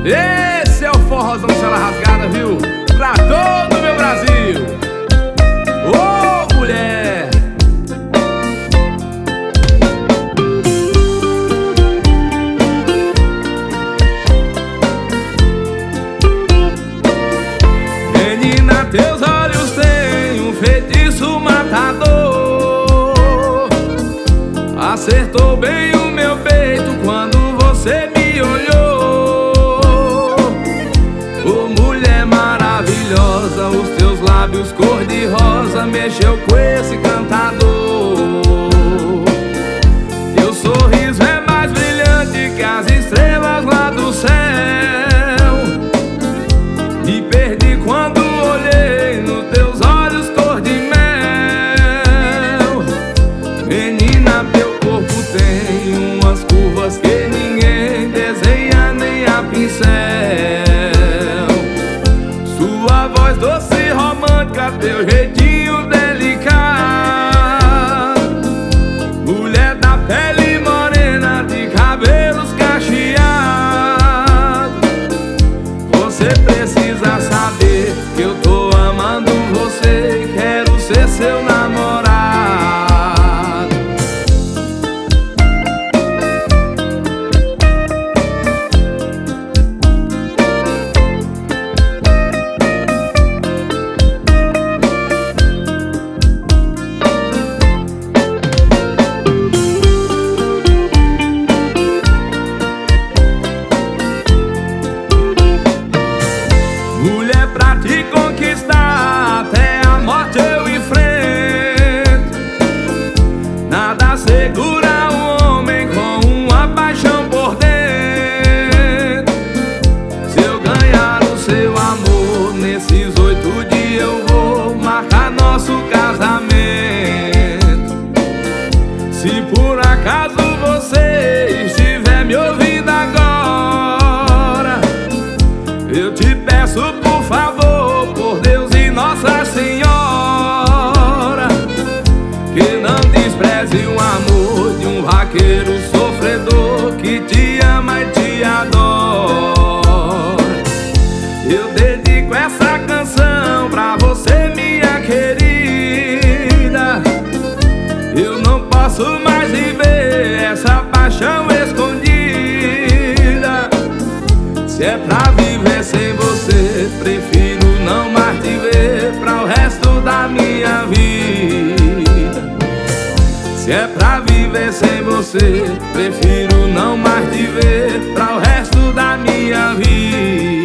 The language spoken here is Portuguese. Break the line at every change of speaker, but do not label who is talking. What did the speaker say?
Esse é o forrozão de cela rasgada, viu? Pra todo o meu Brasil. Ô, mulher! Menina, teus olhos têm um feitiço matador. Acertou bem o meu peito quando você me olhou. Ô, mulher maravilhosa, os teus lábios cor-de-rosa mexeu com esse cantador. Teu sorriso é mais brilhante que as estrelas lá do céu. Me perdi quando olhei nos teus olhos cor-de-mel. Menina, teu corpo tem umas curvas que ninguém desenha nem a pincel. Sua voz doce e romântica, teu jeitinho delicado. Mulher da pele morena, de cabelos cacheados. Você precisa saber que eu tô amando você, quero ser seu namorado. Mulher, pra te conquistar até a morte eu enfrento. Nada segura um homem com uma paixão por dentro. Se eu ganhar o seu amor, nesses 8 dias eu vou marcar nosso casamento. Se por acaso você estiver me ouvindo agora, eu te peço por favor, por Deus e Nossa Senhora, que não despreze o amor de um vaqueiro sofredor que te ama e te adora. Eu dedico essa canção pra você, minha querida. Eu não posso mais viver essa paixão escondida. Se é pra viver sem você, prefiro não mais te ver pra o resto da minha vida. Se é pra viver sem você, prefiro não mais te ver pra o resto da minha vida.